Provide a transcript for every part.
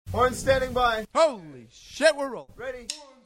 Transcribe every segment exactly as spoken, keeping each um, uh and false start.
Horn standing by. Holy shit, we're rolling. Ready?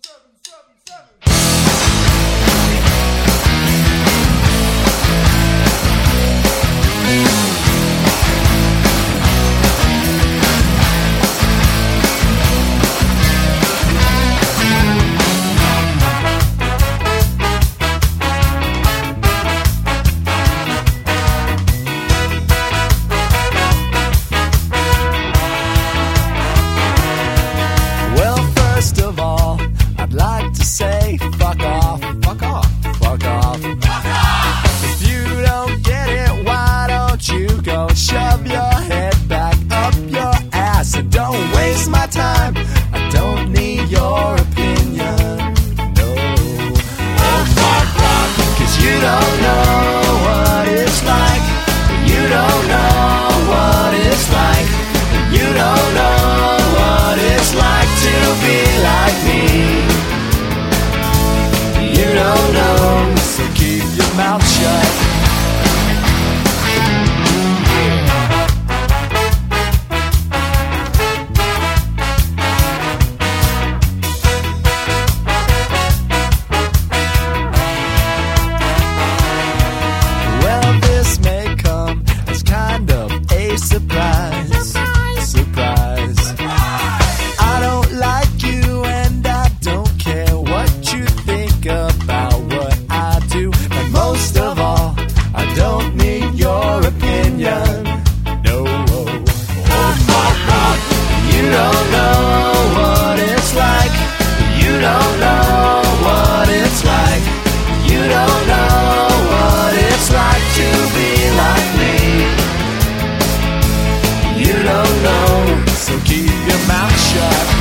Say fuck off, fuck off, fuck off, fuck off. If you don't get it, why don't you go shove your head back up your ass and don't waste my time. I don't need your opinion, no. Oh, fuck off, cause you don't know what it's like. You don't know what it's like. You don't know what it's like to be like me. You don't know, so keep your mouth shut. Well, this may come as kind of a surprise. Surprise! Surprise! I don't like you and I don't care what you think about what I do, and most of all, I don't need your opinion. No, oh, fuck off. You don't know what it's like. You don't know what it's like. You don't know what it's like to be like me. You don't know, so keep your mouth shut.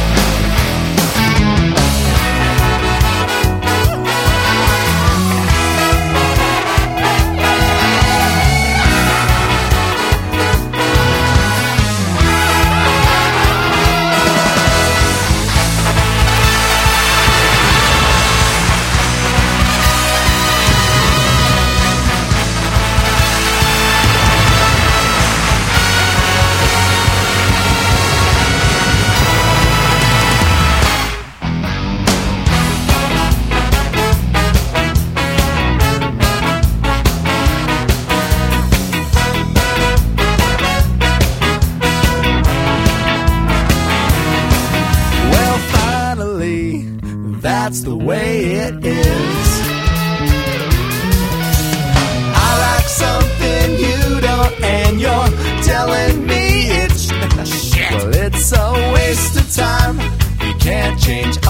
That's the way it is. I like something you don't, and you're telling me it's shit. Well, it's a waste of time. We can't change